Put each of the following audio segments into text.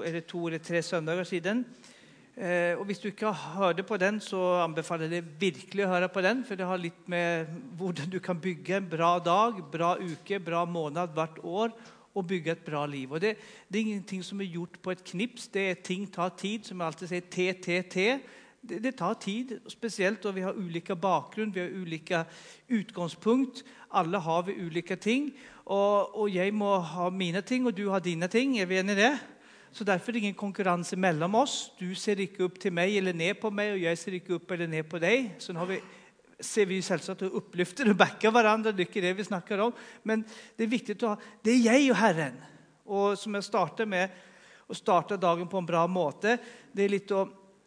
2 eller 3 søndager siden. Og hvis du ikke har hørt på den, så anbefaler jeg deg virkelig å høre på den, for det har litt med hvordan du kan bygge en bra dag, bra uke, bra måned hvert år, og bygge et bra liv. Og det er ingenting som er gjort på et knips, ting tar tid, som jeg alltid sier, T. Det tar tid, spesielt, og vi har ulike bakgrunn, vi har ulike utgangspunkt, alle har vi ulike ting, og jeg må ha mine ting, og du har dine ting, er vi enige i det? Så derfor er det ingen konkurranse mellom oss. Du ser ikke opp til meg eller ned på meg, og jeg ser ikke opp eller ned på deg. Så nå ser vi selvsagt å oppløfte og backe hverandre, det er ikke det vi snakker om. Men det er viktig å ha, det er jeg og Herren. Og som jeg starter med, å starte dagen på en bra måte, det er litt å,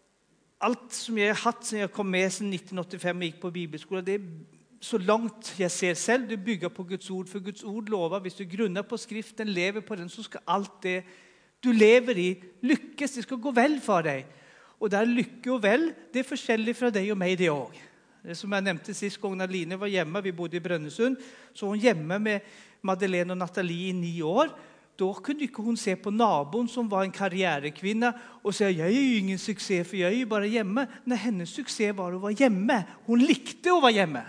alt som jeg har hatt siden jeg kom med siden 1985 og gikk på bibelskolen, det er så langt jeg ser selv, det bygger på Guds ord, for Guds ord lover, hvis du grunner på skriften, lever på den, så skal alt det du lever i lykkes, det skal gå vel for deg. Og der lykke og vel, det er forskjellig fra deg og meg det også. Det som jeg nevnte sist gang når Line var hjemme, vi bodde i Brønnøysund, så hun hjemme med Madeleine og Nathalie i 9 år. Da kunne ikke hun se på naboen som var en karrierekvinne og si, jeg er jo ingen suksess, for jeg er jo bare hjemme. Nei, hennes suksess var å være hjemme. Hun likte å være hjemme.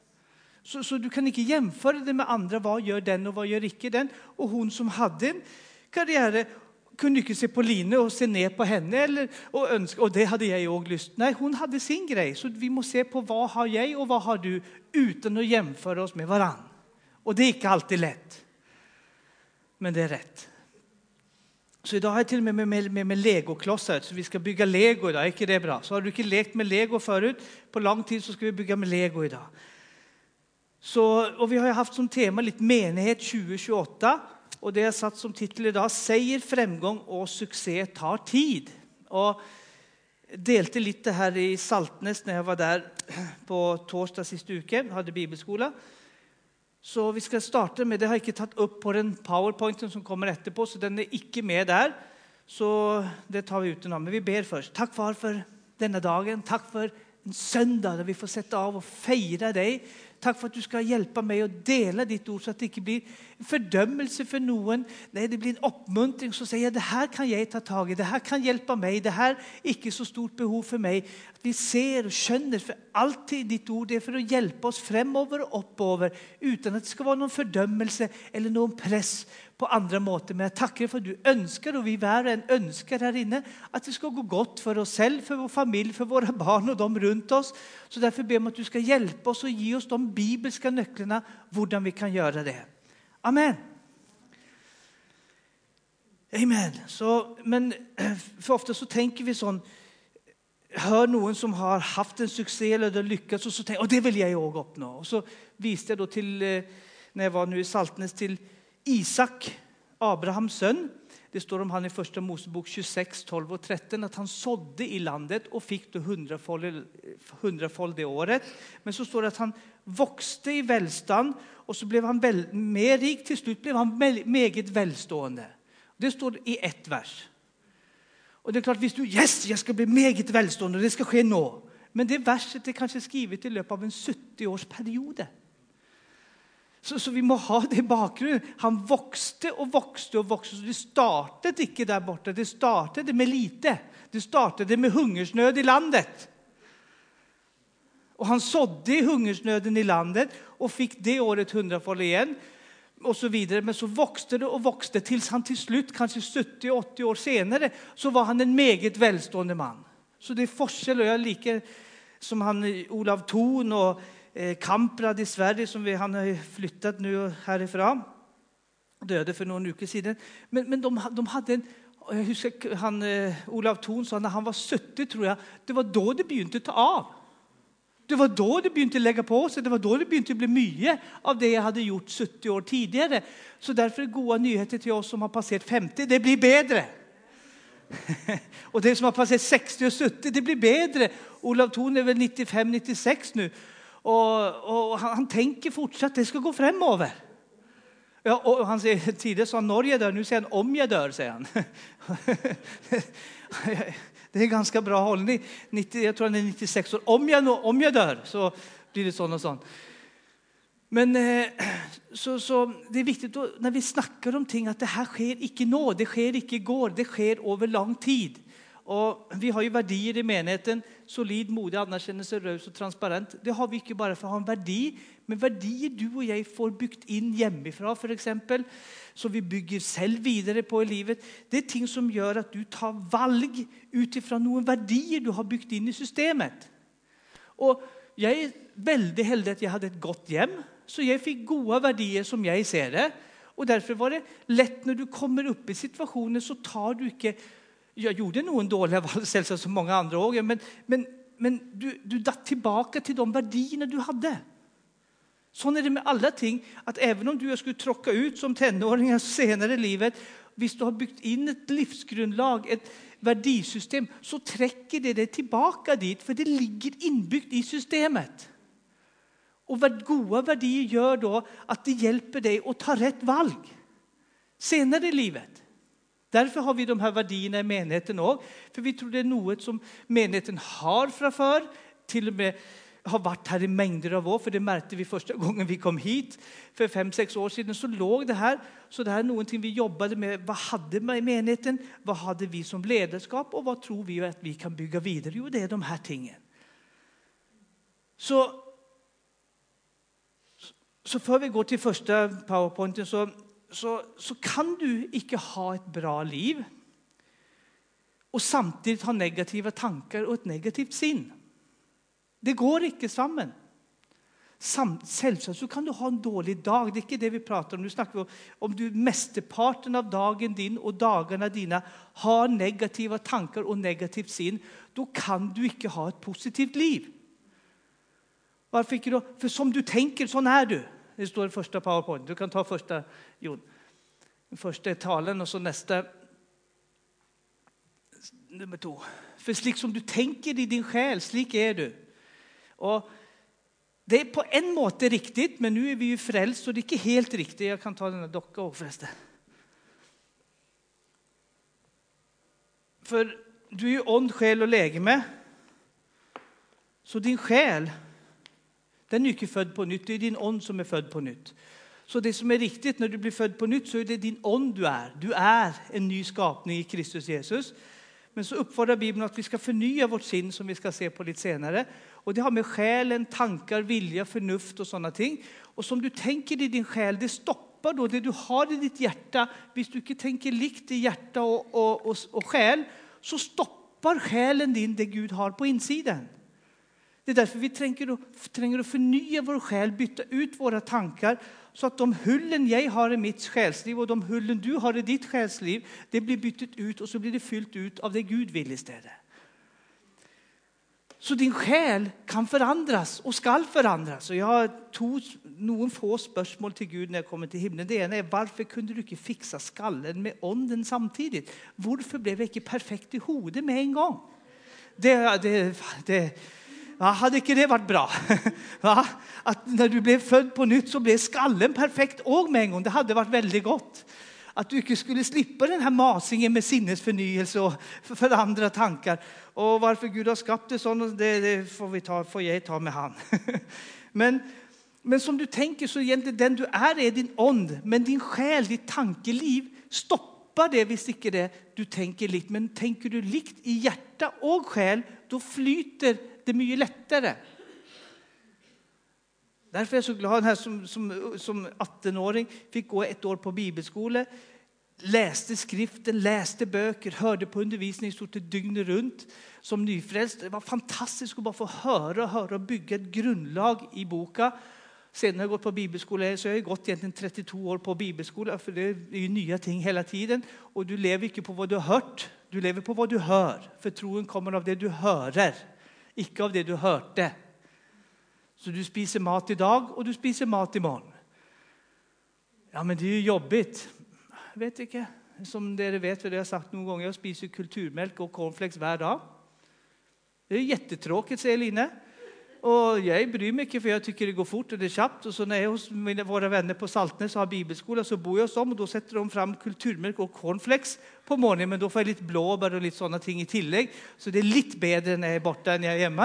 Så du kan ikke jämføre det med andre, hva gjør den og hva gjør ikke den. Og hun som hadde en karriere, kunne ikke se på Line og se ned på henne, og ønske, og det hadde jeg også lyst. Nei, hun hadde sin greie, så vi må se på hva har jeg og hva har du, uten å jämføre oss med hverandre. Og det er ikke alltid lett, men det er rett. Så i dag har jeg til og med Lego-klosser, så vi skal bygge Lego i dag, er ikke det bra? Så har du ikke lekt med Lego forut, på lang tid så skal vi bygge med Lego i dag. Så, og vi har haft som tema litt menighet 2028, og det er satt som titel i dag, Seier, fremgang og suksess tar tid. Og delte litt det her i Saltnes når jeg var der på torsdag siste uke, hadde bibelskola. Så vi skal starte med, det har jeg ikke tatt opp på den powerpointen som kommer etterpå, så den er ikke med der. Så det tar vi ut nå. Men vi ber først. Takk far for denne dagen, takk for en søndag der vi får sette av og feire deg. Takk for at du skal hjelpe meg å dele ditt ord, så at det ikke blir en fordømmelse for noen. Nei, det blir en oppmuntring, så sier jeg, det her kan jeg ta tag i, det her kan hjelpe meg, det her er ikke så stort behov for meg. At vi ser og skjønner, for alltid ditt ord, det er for å hjelpe oss fremover og oppover, uten at det skal være noen fordømmelse eller noen press på andre måter. Men jeg takker for at du ønsker, og vi hver en ønsker her inne, at det skal gå godt for oss selv, for vår familie, for våre barn og de rundt oss. Så derfor ber jeg om at du skal hjelpe oss og gi oss de bibelske nøklene, hvordan vi kan gjøre det. Amen. Amen. Men for ofte så tenker vi sånn, hør noen som har haft en suksess eller det lykkes, og så tenker jeg, det vil jeg også oppnå. Og så viste jeg da til, når jeg var nå i Saltnes, til Isak, Abrahams sønn. Det står om han i første Mosebok 26, 12 og 13, at han sådde i landet og fikk det 100-fold det året. Men så står det at han vokste i velstand, og så ble han mer rik. Til slutt ble han meget velstående. Det står i ett vers. Og det er klart, hvis du, jeg skal bli meget velstående, det skal skje nå. Men det verset er kanskje skrivet i løpet av en 70-årsperiode. Så vi må ha det i bakgrunnen. Han vokste og vokste og vokste. Så det startet ikke der borte. Det startet med lite. Det startet med hungersnød i landet. Og han sådde i hungersnøden i landet og fikk det året 100-fold igjen. Og så videre. Men så vokste det og vokste til han til slutt, kanskje 70-80 år senere, så var han en meget velstående mann. Så det er forskjell, og jeg liker som han Olav Thon og Kamprad i Sverige, som han har flyttet nu herifra, døde for noen uker siden. Men de hadde en, jeg husker han, Olav Thon sa, når han var 70, tror jeg, det var da det begynte å ta av. Det var da det begynte å legge på seg, det var da det begynte å bli mye av det jeg hadde gjort 70 år tidligere. Så derfor er gode nyheter til oss som har passert 50, det blir bedre. Og det som har passert 60 og 70, det blir bedre. Olav Thon er vel 95-96 nu. Og han tenker fortsatt, det skal gå fremover. Ja, og han sier, tidligere sa han når jeg dør, nå sier han om jeg dør, sier han. Det er ganske bra holdning. Jeg tror han er 96 år. Om jeg dør, så blir det sånn og sånn. Men så det viktigt när vi snackar om ting att det här sker inte nå, det sker inte igår, det sker över lång tid. Och vi har ju värdier i menigheten, solid, modig, anerkjennelse, røs och transparent. Det har vi inte bara för att ha en värdi, men värdier du och jag får byggt in hemifrån för exempel, så vi bygger själv vidare på i livet. Det är ting som gör att du tar valg utifrån några värdier du har byggt in i systemet. Och jag är väldigt heldig att jag hade ett gott hem, så jag fick goda värdier som jag ser det. Och därför var det lätt när du kommer upp i situationer så tar du inte. Jag gjorde nog en dålig val selvsagt som många andra år, men du datt tillbaka till de värdierna du hade. Så är det med alla ting, att även om du skulle tråcka ut som tenåringar senare i livet, hvis du har byggt in ett livsgrundlag, ett värdisystem, så träcker det tillbaka dit, för det ligger inbyggt i systemet. Och vad goda värdier gör då att det hjälper dig att ta rätt valg senare i livet. Därför har vi de här värdierna i menigheten också. För vi tror det är något som menigheten har framför. Till och med har varit här i mängder av år. För det märkte vi första gången vi kom hit. För 5-6 år sedan så låg det här. Så det här är någonting vi jobbade med. Vad hade vi i menigheten? Vad hade vi som ledarskap? Och vad tror vi att vi kan bygga vidare? Jo, det är de här tingen. Så för vi går till första powerpointen så kan du inte ha ett bra liv och samtidigt ha negativa tankar och ett negativt sinn. Det går inte samman. Självklart så kan du ha en dålig dag. Det är inte det vi pratar om. Nu snackar vi om du mesteparten av dagen din och dagarna dina har negativa tankar och negativt sinn. Då kan du inte ha ett positivt liv. Varför inte då? För som du tänker, sån är du. Det står i första PowerPoint. Du kan ta första, första talen och så nästa nummer 2. För slik som du tänker i din själ, slik är du. Och det är på en måte riktigt, men nu är vi ju frälst så det är inte helt riktigt. Jag kan ta den här dockan också förresten. För du är ju ond, själ och legeme. Så din själ, den är inte född på nytt. Det är din ånd som är född på nytt. Så det som är riktigt när du blir född på nytt så är det din ånd du är. Du är en ny skapning i Kristus Jesus. Men så uppfordrar Bibeln att vi ska förnya vårt sinn som vi ska se på lite senare. Och det har med själen, tankar, vilja, förnuft och sådana ting. Och som du tänker i din själ, det stoppar då det du har i ditt hjärta. Hvis du inte tänker likt i hjärta och själ så stoppar själen din det Gud har på insidan. Det är därför vi tränger att förnya vår själ, byta ut våra tankar så att de hullen jag har i mitt själsliv och de hullen du har i ditt själsliv, det blir bytt ut och så blir det fyllt ut av det Gud vill istället. Så din själ kan förändras och ska förändras. Och jag tog någon få spörsmål till Gud när jag kommer till himlen. Det ena är, varför kunde du inte fixa skallen med ånden samtidigt? Varför blev jag inte perfekt i hodet med en gång? Ja, hade inte det varit bra? Ja, att när du blev född på nytt så blev skallen perfekt och med en gång. Det hade varit väldigt gott. Att du inte skulle slippa den här masingen med sinnesförnyelse och för andra tankar. Och varför Gud har skapat det sånt, det får jag ta med han. Men som du tänker så egentligen den du är din ånd. Men din själ, ditt tankeliv stoppar det visst inte det du tänker likt. Men tänker du likt i hjärta och själ, då flyter det mycket lättare. Därför är jag så glad här som 18-åring fick gå 1 år på bibelskola. Läste skriften, läste böcker, hörde på undervisning stort dygnet runt som nyfrälst. Det var fantastiskt att bara få höra och bygga ett grundlag i boka. Sen har jag gått på bibelskola så jag har gått egentligen 32 år på bibelskola för det är ju nya ting hela tiden. Och du lever inte på vad du har hört, du lever på vad du hör. För troen kommer av det du hörer, inte av det du hörte. Så du spiser mat idag och du spiser mat imorgon. Ja, men det är ju jobbigt. Jag vet inte. Som dere vet, för det har jag sagt någon gång, jag spiser kulturmjölk och cornflakes hver dag. Det är jättetråkigt, säger Line. Och jag bryr mig inte för jag tycker det går fort och det är snabbt. Och så när jag är hos våra vänner på Saltnes och har bibelskola så bor jag hos dem. Och då sätter de fram kulturmjölk och cornflakes på morgonen. Men då får jag lite blåbär och lite sådana ting i tillägg. Så det är lite bättre när jag är borta än jag är hemma.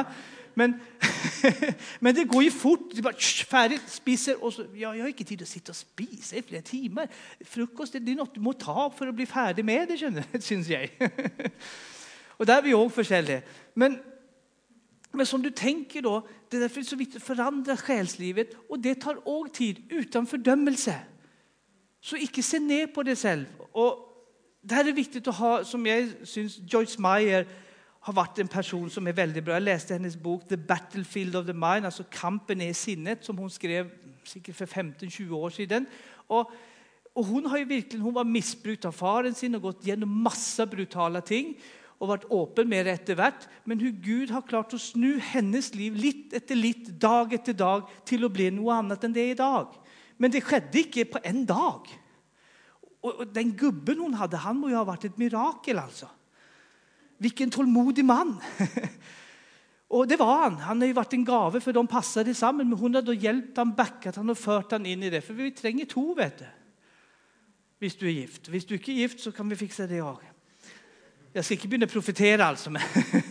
Men, men det går ju fort. Det bara färdigt, spiser. Och så, jag har inte tid att sitta och spisa i flera timmar. Frukost, det är något du må ta för att bli färdig med det, syns jag. Och där är vi också forskjellige. Men som du tänker då, det är därför så viktigt att förändra själslivet. Och det tar också tid utan fördömelse. Så ikke se ner på det selv. Og det här är viktigt att ha, som jag syns Joyce Meyer har varit en person som är väldigt bra. Jag läste hennes bok The Battlefield of the Mind, alltså Kampen i sinnet, som hon skrev sikkert för 15-20 år sedan. Och hon har ju verkligen, hon var missbrukt av faren sin och gått igenom massa brutala ting och varit åpen med det efterhvert. Men hur Gud har klart att snu hennes liv litt etter litt, dag etter dag, till att bli något annat än det är idag. Men det skedde ikke på en dag. Och den gubben hon hade, han må ju ha varit ett mirakel alltså. Vilken tålmodig man. Och det var han. Han har ju varit en gave för de passade sammen. Men hon har då hjälpt han, backat han och fört han in i det. För vi tränger to, vet du. Hvis du är gift. Hvis du inte är gift så kan vi fixa det också. Jag ska inte börja profetera alltså. Men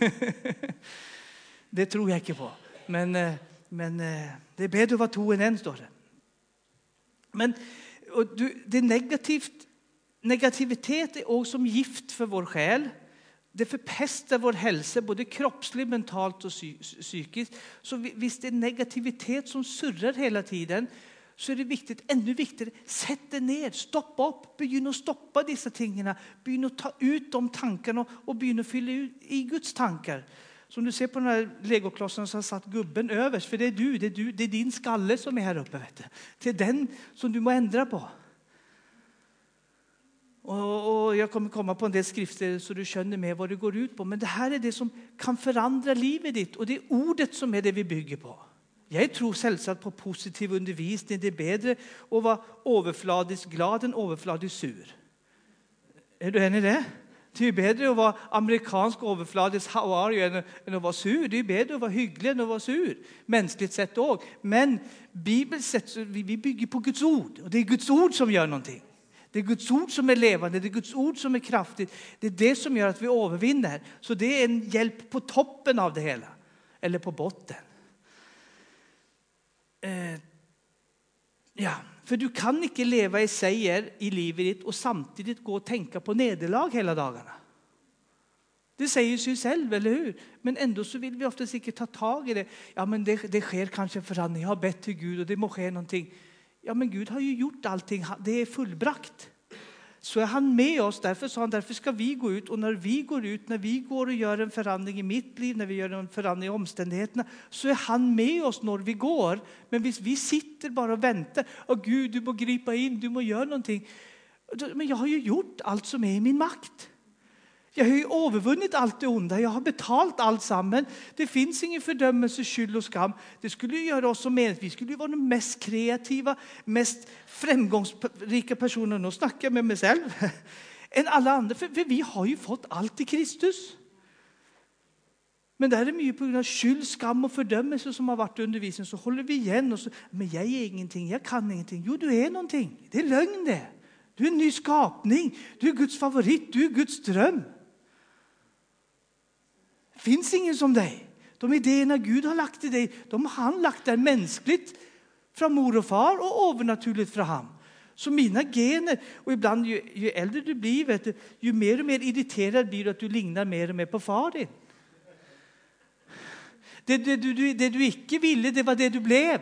det tror jag inte på. Men det är bättre att vara to än en, står det. Men det negativitet är också som gift för vår själ. Det förpestar vår hälsa, både kroppsligt, mentalt och psykiskt. Så visst det är negativitet som surrar hela tiden, så är det viktigt, ännu viktigare, sätt det ner, stoppa upp, begynn att stoppa dessa tingarna, begynn att ta ut de tankarna och begynn att fylla ut i Guds tankar. Som du ser på den här legoklossen så har satt gubben överst, för det är din skalle som är här uppe, vet du. Det är den som du må ändra på. Och jag kommer komma på en del skrifter så du känner med vad det går ut på. Men det här är det som kan förändra livet ditt. Och det är ordet som är det vi bygger på. Jag tror selvsagt på positiv undervisning. Det är bättre att vara överflödigt glad än överflödigt sur. Är du enig i det? Det är bättre att vara amerikansk överflödigt how are you än att vara sur. Det är bättre att vara hygglig än att vara sur. Mänskligt sett också. Men bibeln sett, vi bygger på Guds ord. Och det är Guds ord som gör någonting. Det är Guds ord som är levande. Det är Guds ord som är kraftigt. Det är det som gör att vi övervinner. Så det är en hjälp på toppen av det hela. Eller på botten. Ja, för du kan inte leva i seger i livet ditt och samtidigt gå och tänka på nederlag hela dagarna. Det säger sig själv, eller hur? Men ändå så vill vi ofta säkert ta tag i det. Ja, men det sker kanske förändring. Jag har bett till Gud och det må ske någonting. Ja, men Gud har ju gjort allting. Det är fullbrakt. Så är han med oss. Därför sa han, därför ska vi gå ut. Och när vi går och gör en förändring i mitt liv, när vi gör en förändring i omständigheterna, så är han med oss när vi går. Men hvis vi sitter bara och väntar, och Gud, du må gripa in, du må göra någonting. Men jag har ju gjort allt som är i min makt. Jag har ju övervunnit allt det onda. Jag har betalt allt samman. Det finns ingen fördömelse, skyld och skam. Det skulle ju göra oss som menigt. Vi skulle ju vara de mest kreativa, mest framgångsrika personerna. Nu snackar jag med mig själv. Än alla andra. För vi har ju fått allt i Kristus. Men det är mycket på grund av skyld, skam och fördömelse som har varit i undervisningen. Så håller vi igen. Och så, men jag är ingenting, jag kan ingenting. Jo, du är någonting. Det är lögn det. Du är en ny skapning. Du är Guds favorit. Du är Guds dröm. Det finns ingen som dig. De idéerna Gud har lagt i dig, de har han lagt där mänskligt från mor och far och övernaturligt från han. Så mina gener, och ibland ju äldre du blir, vet du, ju mer och mer irriterad blir du att du lignar mer och mer på far din. Det du inte ville, det var det du blev.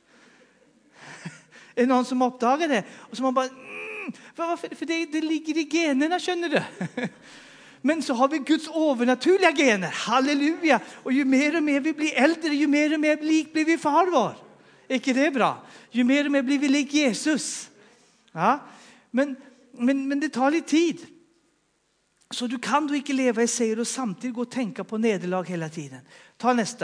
Är någon som uppdagar det? Och som man bara, för det ligger i generna, känner du. Men så har vi Guds övernaturliga gener. Halleluja. Och ju mer och mer vi blir äldre, ju mer och mer lik blir vi far vår. Är inte det bra? Ju mer och mer blir vi lik Jesus. Ja? Men det tar lite tid. Så du kan då inte leva i seger och samtidigt gå och tänka på nederlag hela tiden. Ta nästa.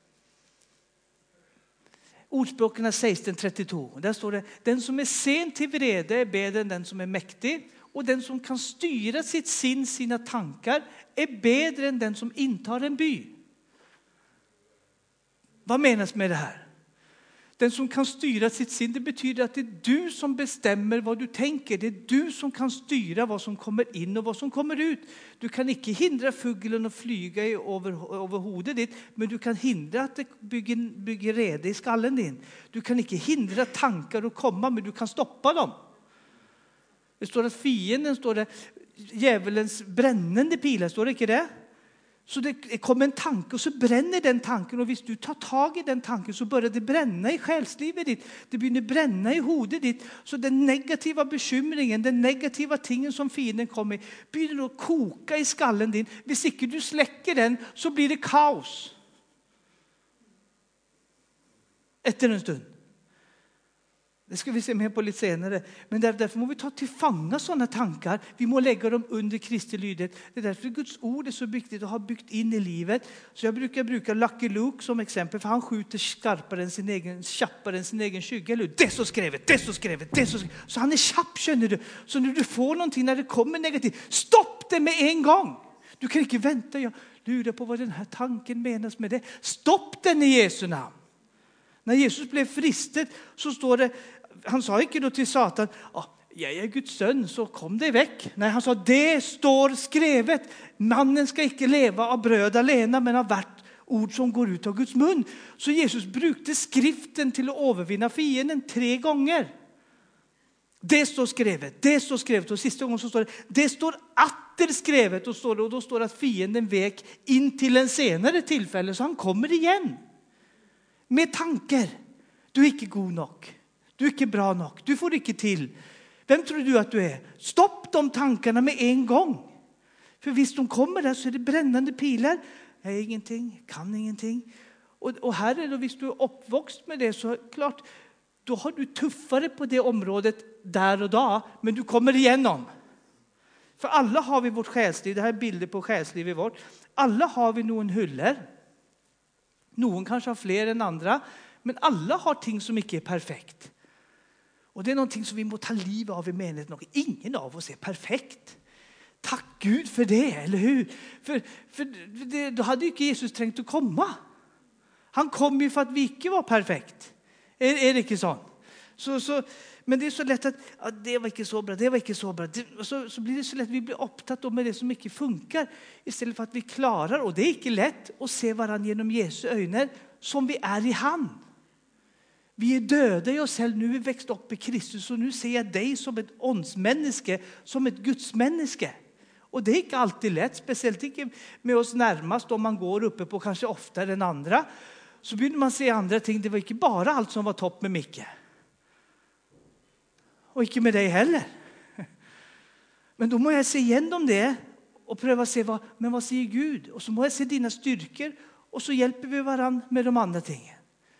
Ordspråken 16:32. Där står det, den som är sen till vrede är bättre än den som är mäktig. Och den som kan styra sitt sin, sina tankar, är bättre än den som intar en by. Vad menas med det här? Den som kan styra sitt sinn, det betyder att det är du som bestämmer vad du tänker. Det är du som kan styra vad som kommer in och vad som kommer ut. Du kan inte hindra fuglen att flyga över hodet ditt, men du kan hindra att det bygger rede i skallen din. Du kan inte hindra tankar att komma, men du kan stoppa dem. Det står att fienden, står det, djävulens brännande pilar, står det inte det? Så det kommer en tanke och så bränner den tanken. Och hvis du tar tag i den tanken så börjar det bränna i själslivet ditt. Det börjar bränna i hodet ditt. Så den negativa bekymringen, den negativa tingen som fienden kommer i, börjar att koka i skallen din. Hvis inte du släcker den så blir det kaos. Efter en stund. Det ska vi se mer på lite senare. Men därför må vi ta till fånga sådana tankar. Vi må lägga dem under Kristi lydighet. Det är därför Guds ord är så viktigt att ha byggt in i livet. Så jag brukar bruka Lucky Luke som exempel. För han skjuter skarpare än sin egen, tjappare än sin egen skygga. Det är så skrevet, det är så skrevet, det är så skrevet. Så han är tjapp, känner du. Så när du får någonting, när det kommer negativt, stopp det med en gång. Du kan inte vänta. Jag lurar på vad den här tanken menas med det. Stopp den i Jesu namn. När Jesus blev fristad så står det, han sa inte då till Satan, jag är Guds son, så kom det väck. Nej, han sa, det står skrevet. Mannen ska inte leva av bröd alena, men av vart ord som går ut av Guds mun. Så Jesus brukte skriften till att övervinna fienden 3 gånger. Det står skrevet, det står skrevet. Och sista gången så står det står atter skrevet. Och då står det att fienden vek in till en senare tillfälle, så han kommer igen. Med tankar, du är inte god nog. Du är inte bra nog. Du får inte till. Vem tror du att du är? Stopp de tankarna med en gång. För visst de kommer där så är det brännande pilar. Jag är ingenting, kan ingenting. Och här är det, visst du är uppvuxen med det, så klart, då har du tuffare på det området där och då. Men du kommer igenom. För alla har vi vårt själsliv. Det här är bilder på själsliv i vårt. Alla har vi någon hyllor. Någon kanske har fler än andra. Men alla har ting som inte är perfekt. Och det är någonting som vi må ta liv av i menigheten. Ingen av oss är perfekt. Tack Gud för det, eller hur? För då hade ju inte Jesus tänkt att komma. Han kom ju för att vi inte var perfekt. Är det inte så? Men det är så lätt att det var inte så bra, det var inte så bra. Så blir det så lätt att vi blir upptatt med det som inte funkar. Istället för att vi klarar, och det är inte lätt, att se varandra genom Jesu ögon som vi är i han. Vi är döda i oss själva, nu är vi växt upp i Kristus. Och nu ser jag dig som ett åndsmänniska, som ett gudsmänniska. Och det är inte alltid lätt, speciellt inte med oss närmast. Om man går uppe på kanske oftare än andra, så börjar man se andra ting. Det var inte bara allt som var topp med Micke. Och inte med dig heller. Men då må jag se igenom det och pröva se vad säger Gud. Och så må jag se dina styrkor, och så hjälper vi varandra med de andra tingen.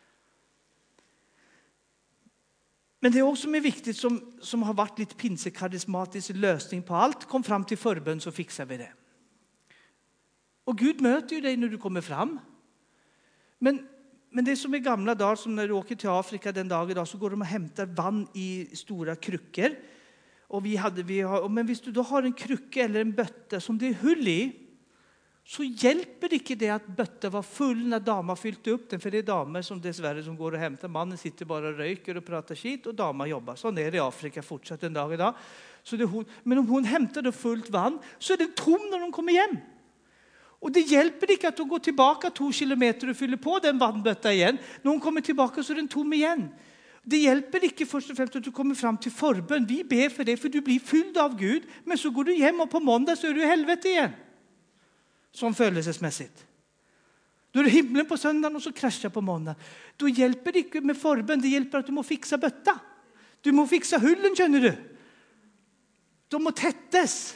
Men det är också viktigt som har varit lite pinsekarismatisk lösning på allt. Kom fram till förbön så fixar vi det. Och Gud möter ju dig när du kommer fram. Men det är som i gamla dagar, som när du åker till Afrika den dag idag, så går de och hämtar vatten i stora kryckor. Och men hvis du då har en krycka eller en bötta som det är hull i, så hjälper inte det att bötta var full när damer fyllt upp den. För det är damer som dessvärre som går och hämtar. Mannen sitter bara och röker och pratar skit, och damer jobbar. Så är det i Afrika fortsatt en dag idag. Så det men om hon hämtar då fullt vann, så är det tom när de kommer hem. Och det hjälper inte att hon går tillbaka 2 kilometer och fyller på den vannbötta igen. När hon kommer tillbaka så är den tom igen. Det hjälper inte först och främst att du kommer fram till förbön. Vi ber för det, för du blir fylld av Gud. Men så går du hem, och på måndag så är du i helvete igen. Som födelsesmässigt. Då är det himlen på söndagen och så kraschar på måndag. Då hjälper det inte med förbön. Det hjälper att du må fixa bötta. Du må fixa hullen, känner du. De må tättes.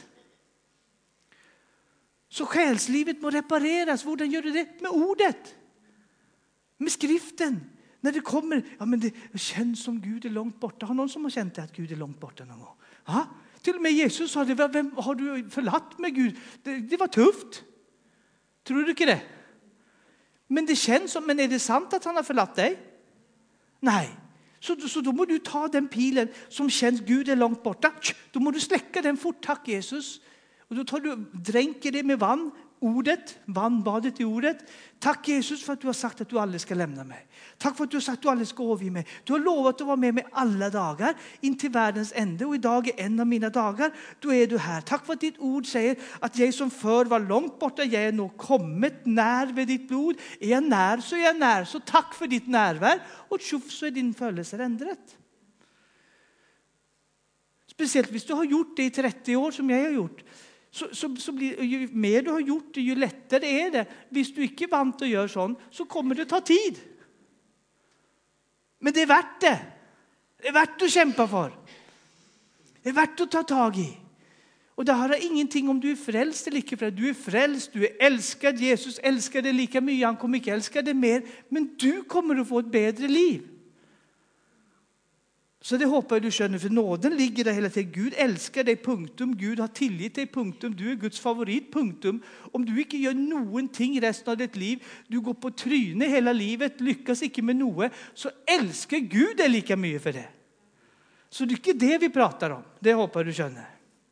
Så själslivet må repareras. Hvordan gör du det? Med ordet. Med skriften. När det kommer, men det känns som Gud är långt borta. Har någon som har känt att Gud är långt borta någon gång? Ja? Till och med Jesus sa det. Vem har du förlatt med Gud? Det var tufft. Tror du inte det? Men det känns som, men är det sant att han har förlatt dig? Nej. Så då må du ta den pilen som känns Gud är långt borta. Då må du släcka den fort, tack Jesus. Och då dränker det med vann, ordet, vannbadet i ordet. Tack Jesus för att du har sagt att du aldrig ska lämna mig. Tack för att du har sagt att du aldrig ska överge mig. Du har lovat att vara med mig alla dagar in till världens ände. Och idag är en av mina dagar. Då är du här. Tack för att ditt ord säger att jag som förr var långt borta. Jag är nog kommit när vid ditt blod. Är jag när så är jag när. Så tack för ditt närvär. Och tjoff så är din födelse ändrat. Speciellt hvis du har gjort det i 30 år som jag har gjort. Så blir, ju mer du har gjort det, ju lättare är det. Hvis du inte är vant att göra sånt, så kommer det ta tid. Men det är värt det. Det är värt att kämpa för. Det är värt att ta tag i. Och det har ingenting om du är frälst eller inte frälst. Du är frälst, du är älskad. Jesus älskar dig lika mycket. Han kommer inte älska dig mer. Men du kommer att få ett bättre liv. Så det hoppas du känner, för nåden ligger där hela tiden. Gud älskar dig, punktum. Gud har tillit dig, punktum. Du är Guds favorit, punktum. Om du inte gör någonting resten av ditt liv, du går på tryne hela livet, lyckas inte med något, så älskar Gud dig lika mycket för det. Så det är inte det vi pratar om. Det hoppas du känner.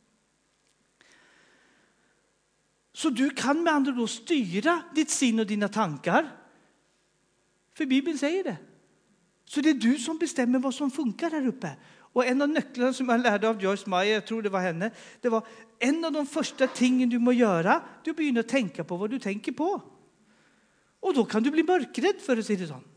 Så du kan med andra då styra ditt sin och dina tankar. För Bibeln säger det. Så det är du som bestämmer vad som funkar här uppe. Och en av nycklarna som jag lärde av Joyce Meyer, jag tror det var henne, det var en av de första tingen du må göra, du börjar tänka på vad du tänker på. Och då kan du bli mörkrädd för att säga det sånt.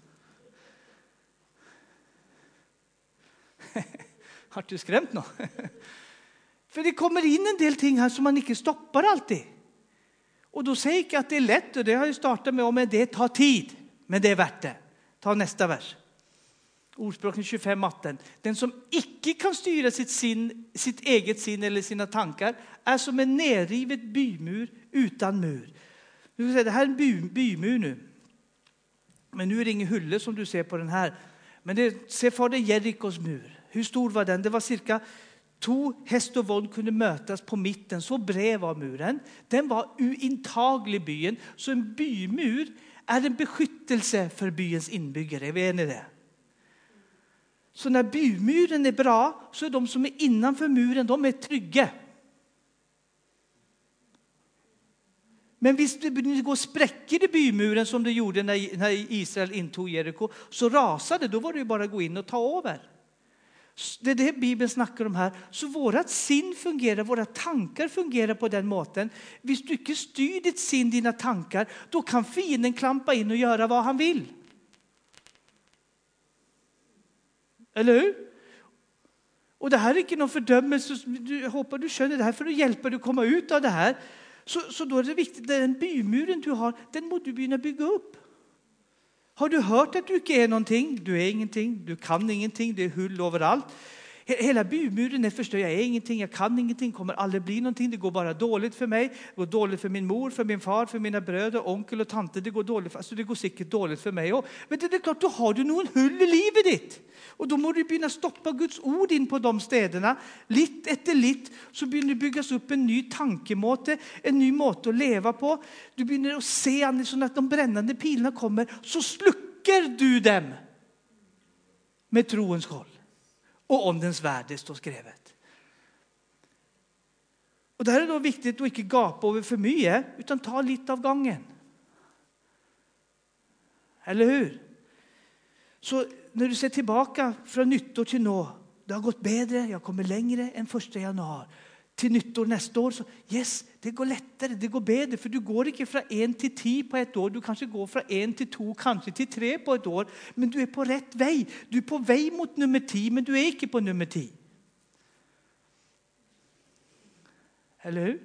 Har du skrämt något? För det kommer in en del ting här som man inte stoppar alltid. Och då säger jag att det är lätt, och det har jag startat med, men det tar tid. Men det är värt det. Ta nästa vers. Ordspråken 25:18. Den som icke kan styra sitt eget sin eller sina tankar är som en nerrivet bymur utan mur. Du kan säga, det här är en bymur nu. Men nu är det ingen hulle som du ser på den här. Men se för dig Jerikos mur. Hur stor var den? Det var cirka 2 häst och vagn kunde mötas på mitten. Så bred var muren. Den var uintaglig byen. Så en bymur är en beskyttelse för byns inbyggare. Vet ni det? Så när bymuren är bra, så är de som är innanför muren, de är trygga. Men visst det går spräcker i bymuren som det gjorde när Israel intog Jeriko, så rasade, då var det ju bara att gå in och ta över. Det är det Bibeln snackar om här. Så vårat sin fungerar, våra tankar fungerar på den måten. Hvis du inte styr ditt sin, dina tankar, då kan fienden klampa in och göra vad han vill. Eller hur? Och det här är inte någon fördömelse. Jag hoppas du känner det här för att hjälpa dig att komma ut av det här. Så då är det viktigt, den bymuren du har, den måste du börja bygga upp. Har du hört att du inte är någonting? Du är ingenting, du kan ingenting, det är hull överallt. Hela bymuren är förstörd, jag är ingenting, jag kan ingenting, kommer aldrig bli någonting. Det går bara dåligt för mig, det går dåligt för min mor, för min far, för mina bröder, onkel och tante. Det går dåligt, alltså det går säkert dåligt för mig. Men det är klart, då har du någon hull i livet ditt. Och då måste du börja stoppa Guds ord in på de städerna. Litt efter litt så börjar det byggas upp en ny tankemåte, en ny måte att leva på. Du börjar att se så att de brännande pilarna kommer, så slucker du dem med troens skål. Och åndens värde står skrivet. Och det här är då viktigt att inte gapa över för mycket, utan ta lite av gången. Eller hur? Så när du ser tillbaka från nyttår till nå, det har gått bättre, jag kommer längre än 1 januari. Till nyttår nästa år, så yes, det går lättare, det går bättre. För du går inte från 1 till 10 på ett år. Du kanske går från 1 till 2, kanske till 3 på ett år. Men du är på rätt väg. Du är på väg mot nummer 10, men du är inte på nummer 10. Eller hur?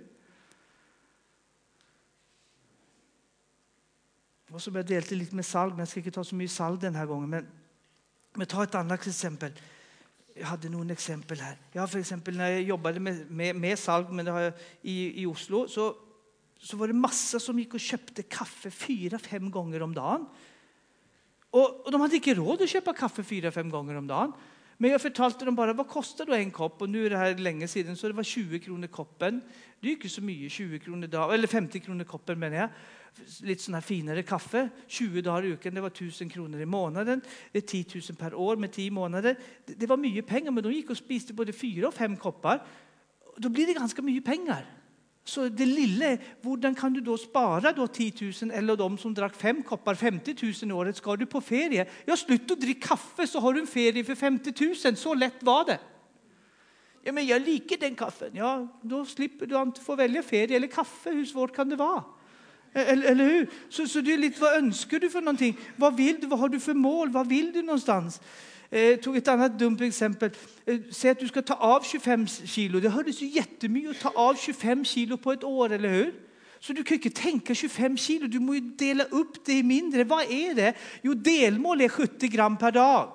Och så börjar jag dela lite med salt, men jag ska inte ta så mycket salt den här gången. Men ta ett annat exempel. Jag hade någon exempel här. Jag för exempel när jag jobbade med salt, men det har jag i Oslo, så var det massa som gick och köpte kaffe 4-5 gånger om dagen. Och de hade inte råd att köpa kaffe 4-5 gånger om dagen. Men jag förtalte dem bara, vad kostar då en kopp? Och nu är det här länge sedan, så det var 20 kronor koppen. Det är inte så mycket, 20 kronor dag, eller 50 kronor koppen menar jag. Lite sån här finare kaffe, 20 dagar i veckan, det var 1000 kronor i månaden. Det är 10 000 per år med 10 månader. Det var mycket pengar, men de gick och spiste både 4 och 5 koppar. Då blir det ganska mycket pengar. Så det lille, hvordan kan du da spare da 10 000, eller de som drakk 5 kopper 50 000 i året, skal du på ferie? Ja, slutt å drikke kaffe, så har du en ferie for 50 000. Så lett var det. Ja, men jeg liker den kaffen. Ja, da slipper du an til å få velge ferie eller kaffe. Hvor svårt kan det være? Eller hur? Så det er litt, hva ønsker du for noe? Hva vil du? Hva har du for mål? Hva vil du någonstans? Tog ett annat dumt exempel. Säg att du ska ta av 25 kilo. Det hördes ju jättemycket att ta av 25 kilo på ett år, eller hur? Så du kan inte tänka 25 kilo. Du må ju dela upp det i mindre. Vad är det? Jo, delmål är 70 gram per dag.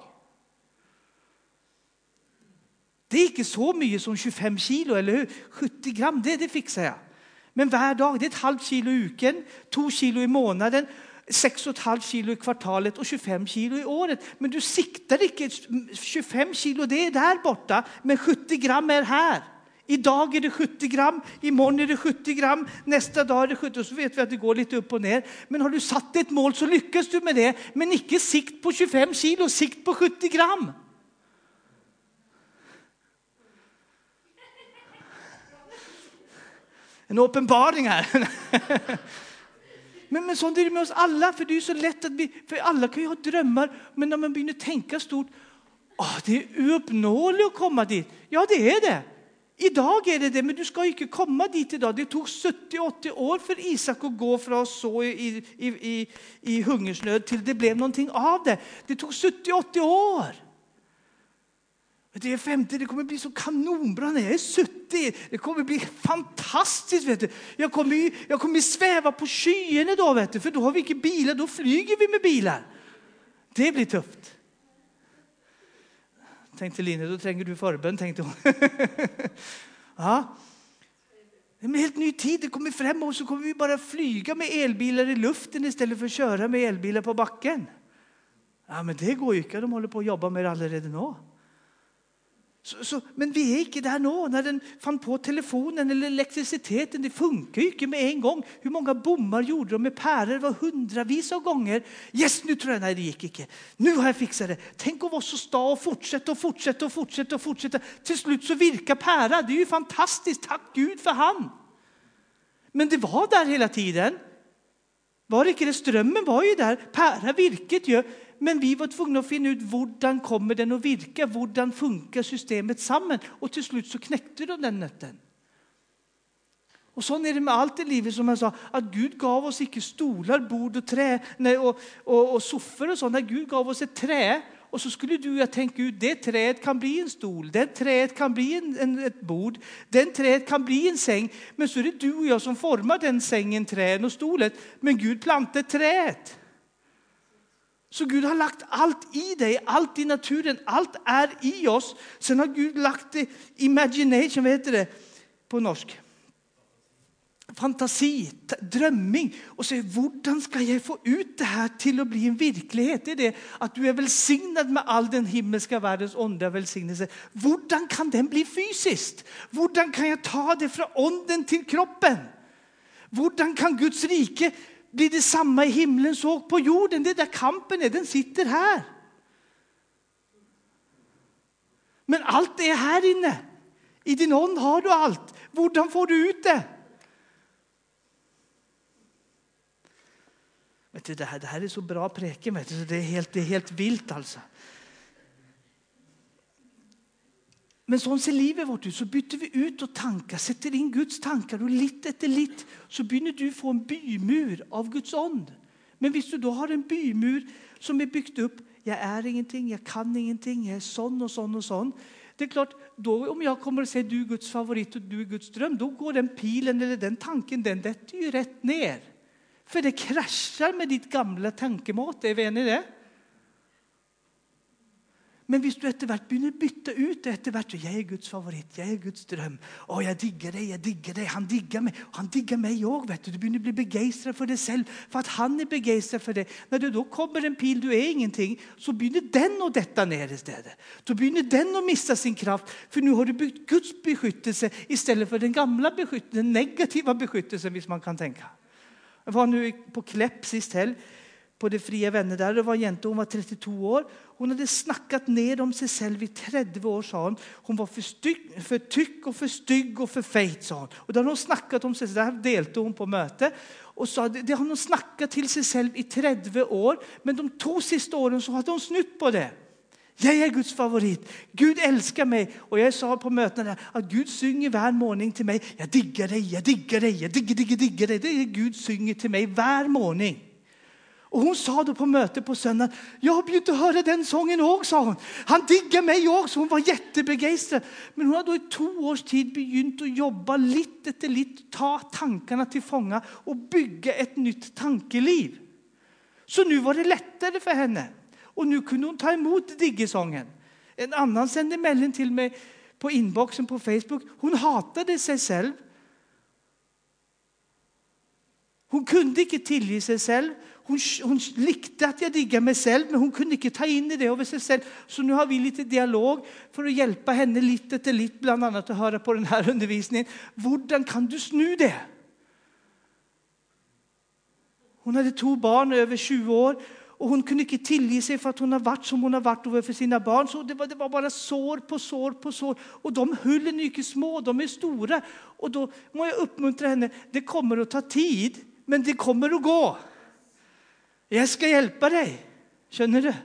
Det är inte så mycket som 25 kilo, eller hur? 70 gram, det fixar jag. Men hver dag, det är ett halvt kilo i uken, 2 kilo i månaden, 6,5 kilo i kvartalet og 25 kilo i året. Men du sikter ikke 25 kilo, det er der borte, men 70 gram er her. I dag er det 70 gram, i morgen er det 70 gram, neste dag er det 70, og så vet vi at det går litt opp og ned. Men har du satt et mål, så lykkes du med det, men ikke sikt på 25 kilo, sikt på 70 gram. En åpenbaring her. Men sånn er det med oss alle, for det er så lett at for alle kan jo ha drømmer, men når man begynner å tenke stort, det er uoppnåelig å komme dit. Ja, det er det. I dag er det det, men du skal ikke komme dit i dag. Det tok 70-80 år for Isak å gå fra å så i hungersnød til det ble noe av det. Det tok 70-80 år. Det är 50, det kommer bli så kanonbra när jag är 70. Det kommer bli fantastiskt, vet du. Jag kommer sväva på skyene då, vet du, för då har vi inte bilar, då flyger vi med bilar. Det blir tufft. Tänkte Line, då tränger du förbön, tänkte hon. Ja. Det är en helt ny tid, det kommer fram och så kommer vi bara flyga med elbilar i luften istället för att köra med elbilar på backen. Ja, men det går ju inte, de håller på att jobba med det allerede nå. Men vi er ikke der nå. Når den fant på telefonen eller elektrisiteten, det funker jo ikke med en gang. Hvor mange bommer gjorde de med pærer? Var hundrevis av ganger. Yes, nu tror jeg, nei, det gikk ikke. Nu har jeg fikset det. Tenk å være så sta og fortsette. Til slutt så virker pæra. Det er jo fantastisk. Takk Gud for han. Men det var der hele tiden. Var det ikke det? Strømmen var jo der. Pæra virket jo. Men vi var tvungna å finne ut hvordan kommer den å virke, hvordan funker systemet sammen, og til slutt så knekte de den nøtten. Og sånn er det med alt i livet, som jeg sa, at Gud gav oss ikke stoler, bord og tre, og soffer og sånn, Gud gav oss et tre, og så skulle du tenke ut, det treet kan bli en stol, det treet kan bli et bord, den treet kan bli en seng, men så er det du og jeg som former den sengen, treen og stolet, men Gud plantet treet. Så Gud har lagt allt i dig, allt i naturen, allt är i oss. Sen har Gud lagt det, imagination, vad heter det på norsk? Fantasi, drømming. Og så hvordan skal jeg få ut det her til å bli en virkelighet? Det er det at du er velsignet med all den himmelske verdens ånde velsignelse. Hvordan kan den bli fysisk? Hvordan kan jeg ta det fra ånden til kroppen? Hvordan kan Guds rike blir det samme i himmelen så på jorden? Det der kampen er, den sitter her. Men alt er her inne. I din ånd har du alt. Hvordan får du ut det? Vet du, det her er så bra preken, vet du. Det er helt vilt, altså. Men sånn ser livet vårt ut, så bytter vi ut og tanker, setter inn Guds tanker, og litt etter litt, så begynner du å få en bymur av Guds ånd. Men hvis du da har en bymur som er bygd opp, jeg er ingenting, jeg kan ingenting, jeg er sånn og sånn og sånn, det er klart, da, om jeg kommer og sier du er Guds favoritt og du er Guds drøm, da går den pilen eller den tanken, den detter jo rett ned. For det krasjer med ditt gamle tankemåte, er vi enige i det? Men hvis du etter hvert begynner å bytte ut, etter hvert, jeg er Guds favoritt, jeg er Guds drøm, jeg digger det, han digger meg, og han digger meg også, vet du. Du begynner å bli begeistret for det selv, for at han er begeistret for det. Når det da kommer en pil, du er ingenting, så begynner den å dette ned i stedet. Så begynner den å miste sin kraft, for nå har du bygd Guds beskyttelse, i stedet for den gamle beskyttelsen, den negative beskyttelsen, hvis man kan tenke. Jeg var nå på Klepp sist helg, på det fria venner der. Det var en jente, hun var 32 år. Hun hadde snakket ned om seg selv i 30 år, sa hun. Hun var for tykk og for stygg og for feit, sa hun. Og da hun snakket om seg selv, der delte hun på møtet, og sa det har hun snakket til seg selv i 30 år, men de 2 siste årene så hadde hun snutt på det. Jeg er Guds favoritt. Gud elsker meg. Og jeg sa på møtene der at Gud synger hver morgen til meg. Jeg digger deg, jeg digger deg, jeg digger deg. Det er Gud synger til meg hver morgen. Og hun sa det på møtet på søndag. Jeg har begynt å høre den sången også, sa hun. Han digger meg også. Hun var jättebegeistret. Men hun hadde i 2 års tid begynt å jobbe litt etter litt, ta tankene til fånga og bygge et nytt tankeliv. Så nå var det lettere for henne. Og nå kunne hun ta imot diggesången. En annen sendte melding til meg på inboxen på Facebook. Hun hatade seg selv. Hun kunne ikke tilgi seg selv. Hun likte at jeg digget meg selv, men hun kunne ikke ta inn i det over seg selv. Så nå har vi litt dialog for å hjelpe henne litt etter litt, blant annet å høre på denne undervisningen. Hvordan kan du snu det? Hun hadde 2 barn over 20 år, og hun kunne ikke tilgi seg for at hun har vært som hun har vært over for sine barn. Så det var bare sår på sår på sår. Og de hullene er ikke små, de er store. Og da må jeg oppmuntre henne. Det kommer å ta tid, men det kommer å gå. Jeg skal hjelpe deg. Skjønner du?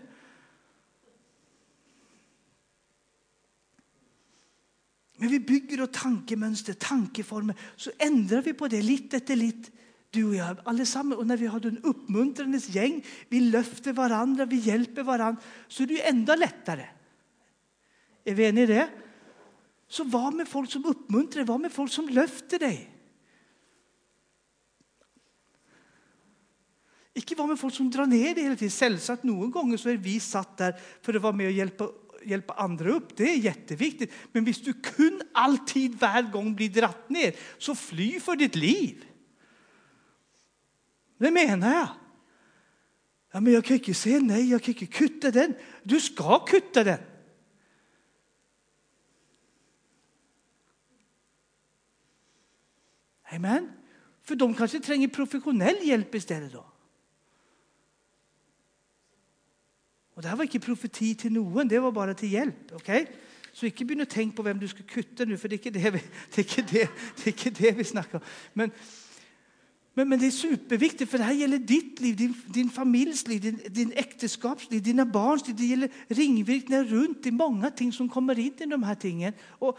Men vi bygger og tankemønster, tankeformer. Så endrer vi på det litt etter litt. Du og jeg, alle sammen. Og når vi har en oppmuntrende gjeng, vi løfter hverandre, vi hjelper hverandre, så er det jo enda lettere. Er vi enige i det? Så hva med folk som oppmuntrer? Hva med folk som løfter deg? Ikke hva med folk som drar ned det hele tiden. Selvsagt noen ganger så er vi satt der for å være med og hjelpe andre opp. Det er jätteviktig. Men hvis du kun alltid hver gang blir dratt ned, så fly for ditt liv. Det mener jeg. Ja, men jeg kan ikke se nei, jeg kan ikke kutte den. Du skal kutte den. Amen. For de kanskje trenger profesjonell hjelp i stedet da. Og det var ikke profeti til noen, det var bare til hjelp. Okay? Så ikke begynne å tenke på hvem du skal kutte nå, for det er ikke det vi snakker om. Men det er superviktig, for det her gjelder ditt liv, din families liv, din ekteskapsliv, dine barns liv. Det gjelder ringvirkninger rundt, det er mange ting som kommer inn i de her tingene.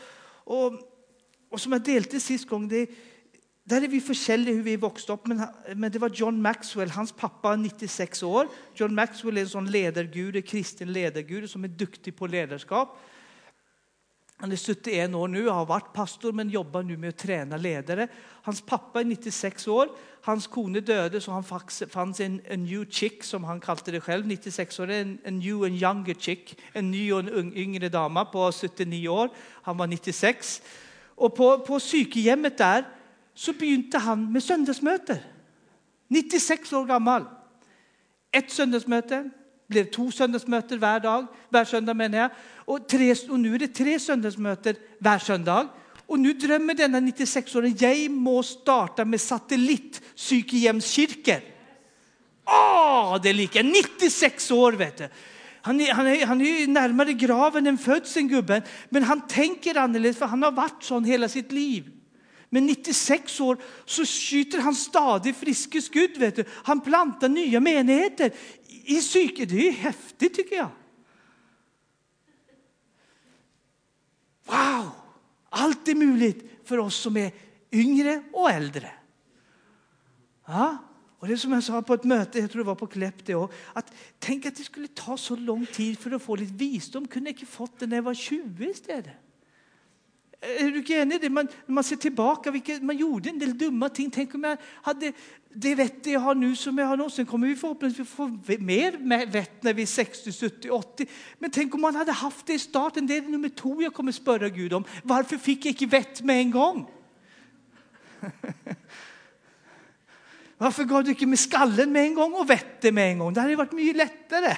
Og som jeg delte sist gang, der er vi forskjellige hvor vi vokste opp, men det var John Maxwell, hans pappa er 96 år. John Maxwell er en sånn ledergud, en kristen ledergud som er dyktig på lederskap. Han er 71 år nå, har vært pastor, men jobber nå med å trene ledere. Hans pappa er 96 år. Hans kone døde, så han fanns en new chick, som han kalte det selv. 96 år, en new and younger chick. En ny og en yngre dame på 79 år. Han var 96. Og på sykehjemmet der, så begynte han med søndagsmøter. 96 år gammel. Et søndagsmøte. Ble 2 søndagsmøter hver dag, hver søndag mener jeg. Og nå er det 3 søndagsmøter hver søndag. Og nå drømmer denne 96-åringen, jeg må starte med satellittsykehjemskirker. Det liker jeg. 96 år, vet du. Han er nærmere graven enn fødselen, gubben. Men han tenker annerledes, for han har vært sånn hele sitt liv. Men 96 år så skyter han stadig friske skudd, vet du. Han planter nye menigheter i syke. Det er heftig, tykker jeg. Wow! Alt er mulig for oss som er yngre og eldre. Ja? Og det som jeg sa på et møte, jeg tror det var på Klepp det også, at tenk at det skulle ta så lang tid for å få litt visdom. Kunne jeg ikke fått det når jeg var 20 i stedet? Er du ikke enig i det? Når man ser tilbake, man gjorde en del dumme ting. Tenk om jeg hadde det vettet jeg har nå som jeg har nå, så kommer vi forhåpentligvis få mer vett når vi er 60, 70, 80. Men tenk om man hadde haft det i starten. Det er nummer 2 jeg kommer spørre Gud om. Hvorfor fikk jeg ikke vett med en gang? Hvorfor ga du ikke med skallen med en gang og vettet med en gang? Det hadde vært mye lettere.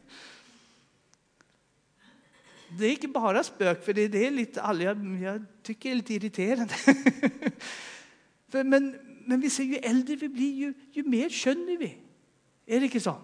Det er ikke bare spøk, for det er litt, jeg tykker det er litt irriterende. Men vi ser jo eldre vi blir, jo mer skjønner vi. Det ikke sånn?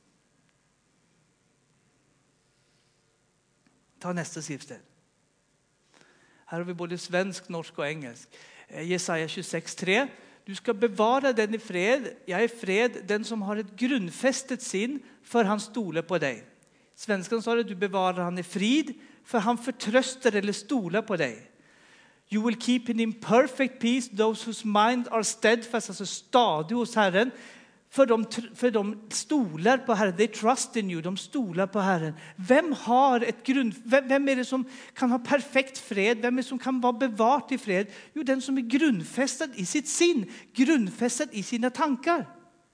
Ta neste skriftsted. Her har vi både svensk, norsk og engelsk. Jesaja 26:3. Du skal bevare den i fred. Jeg fred, den som har et grunnfestet sinn, for han stoler på deg. Svenskan sa det, du bevarer han i frid, for han fortrøster eller stoler på deg. You will keep in perfect peace those whose mind are steadfast, altså stadig hos Herren, for de stoler på Herren. They trust in you, de stoler på Herren. Hvem det som kan ha perfekt fred? Hvem det som kan være bevart i fred? Jo, den som grunnfestet i sitt sinn, grunnfestet i sine tanker.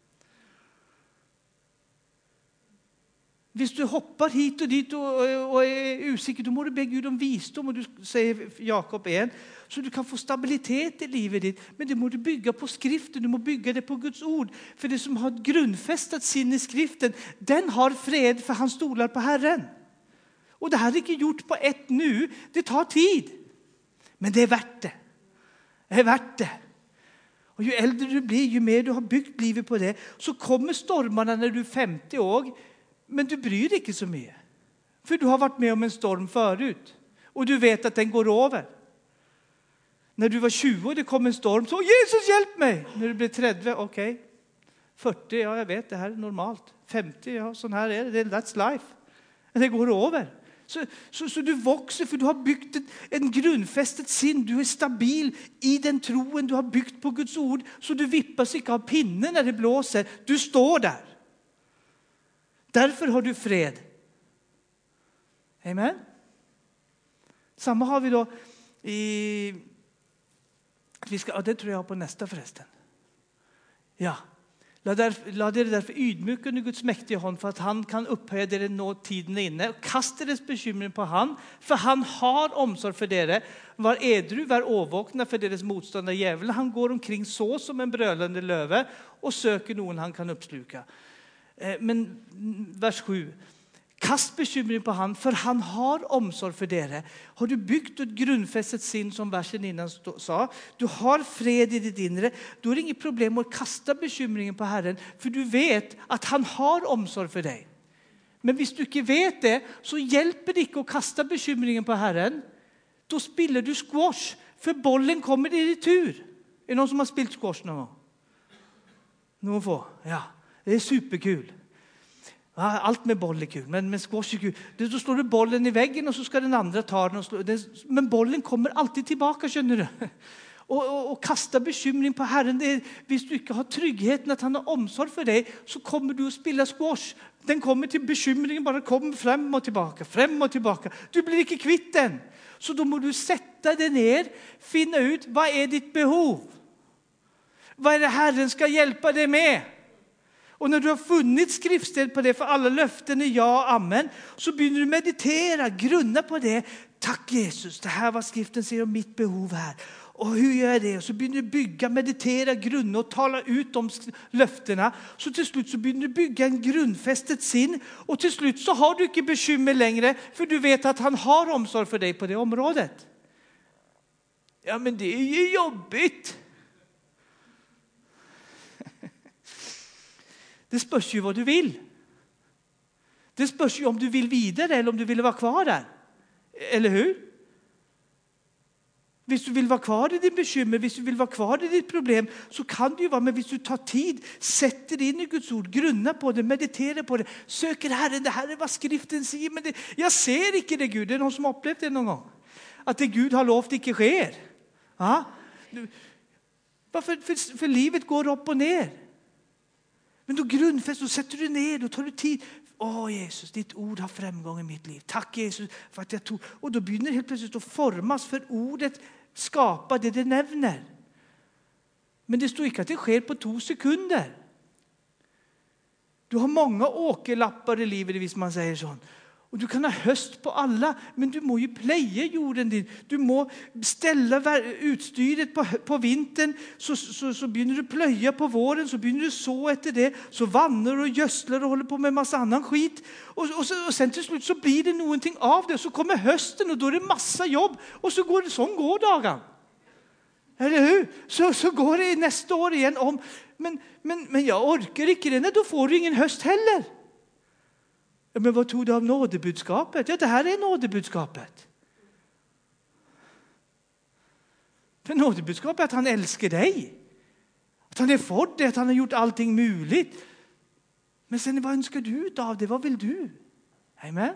Hvis du hopper hit og dit og usikker, då må du be Gud om visdom, og du sier Jakob 1, så du kan få stabilitet i livet ditt. Men det må du bygge på skriften, du må bygge det på Guds ord. For det som har grunnfestet sin i skriften, den har fred, for han stoler på Herren. Og det har ikke gjort på ett nu, det tar tid. Men det verdt det. Det verdt det. Og jo eldre du blir, jo mer du har byggt livet på det, så kommer stormarna når du 50 år, men du bryr ikke så mye. For du har vært med om en storm förut. Og du vet at den går over. Når du var 20 og det kom en storm, så Jesus hjelp meg! Når du blir 30, ok. 40, ja jeg vet, det her er normalt. 50, ja sånn her er det. That's life. Det går over. Så du vokser, for du har byggt en grunnfestet sinn. Du er stabil i den troen du har byggt på Guds ord. Så du vippas ikke av pinnen når det blåser. Du står der. Derfor har du fred. Amen. Samme har vi då i... det tror jeg har på neste forresten. Ja. La dere derfor ydmyke under Guds mektige hånd, for at han kan opphøye dere når tiden er inne. Og kast deres bekymring på han, for han har omsorg for dere. Var edru, vær overvåkne for deres motstander djevelen. Han går omkring så som en brølende løve, og søker noen han kan oppsluke. Men vers 7. Kast bekymring på han, for han har omsorg for dere. Har du byggt et grunnfestet sinn, som versen innan sa, du har fred i ditt inre, då är det inget problem att kasta bekymringen på Herren, for du vet at han har omsorg for deg. Men hvis du ikke vet det, så hjelper det ikke å kaste bekymringen på Herren. Då spiller du squash, for bollen kommer i tur. Er det noen som har spilt squash noen gang? Noen få, ja. Det er superkul. Ja, alt med boll er kul, men squash er kul. Så slår du bollen i veggen, og så skal den andre ta den. Men bollen kommer alltid tilbake, skjønner du. Og kaste bekymring på Herren, hvis du ikke har tryggheten at han har omsorg for deg, så kommer du å spille squash. Den kommer til bekymringen, bare kommer frem og tilbake, frem og tilbake. Du blir ikke kvitt den. Så da må du sette deg ned, finne ut, hva er ditt behov? Hva er det Herren skal hjelpe deg med? Og når du har funnet skriftsted på det, for alle løftene ja og amen, så begynner du å meditere, grunne på det. Takk Jesus, det her var skriften sier om mitt behov her. Og hur gjør jeg det? Og så begynner du å bygge, meditere, grunne og tale ut om løftene. Så til slutt så begynner du å bygge en grunnfestet sinn. Og til slutt så har du ikke bekymmer lenger, for du vet at han har omsorg for deg på det området. Ja, men det er jo jobbigt. Det spørs jo hva du vil. Det spørs jo om du vil videre, eller om du vil være kvar der. Eller hur? Hvis du vil være kvar i din bekymmer, hvis du vil være kvar i ditt problem, så kan det jo være, men hvis du tar tid, setter inn i Guds ord, grunner på det, mediterer på det, søker Herren, det her er hva skriften sier, men jeg ser ikke det, Gud. Det er noen som har opplevd det noen gang. At det Gud har lovt ikke skjer. Ja? For livet går opp og ned. Men du grunnfester, så setter du ned, og tar du tid. Jesus, ditt ord har fremgang i mitt liv. Takk Jesus for at jeg tog. Og da begynner helt plötsligt å formas, for ordet skaper det det nevner. Men det står ikke at det sker på 2 sekunder. Du har mange åkerlapper i livet, hvis man sier sånn. Og du kan ha høst på alle, men du må jo pleie jorden din. Du må stelle utstyret på vinteren, så begynner du pløye på våren, så begynner du så etter det, så vanner og gjøsler og holder på med masse annen skit. Og sen til slutt så blir det noen ting av det, så kommer høsten, og da er det masse jobb, og så går det sånn går dagen. Eller hur? Så går det nästa år igen om. Men jag orkar inte det. Nej, då får du ingen höst heller. Ja, men vad tog du av nådebudskapet? Ja, det här är nådebudskapet. För nådebudskapet är att han älskar dig. Att han är för dig, att han har gjort allting möjligt. Men sen, vad önskar du ut av det? Vad vill du? Amen.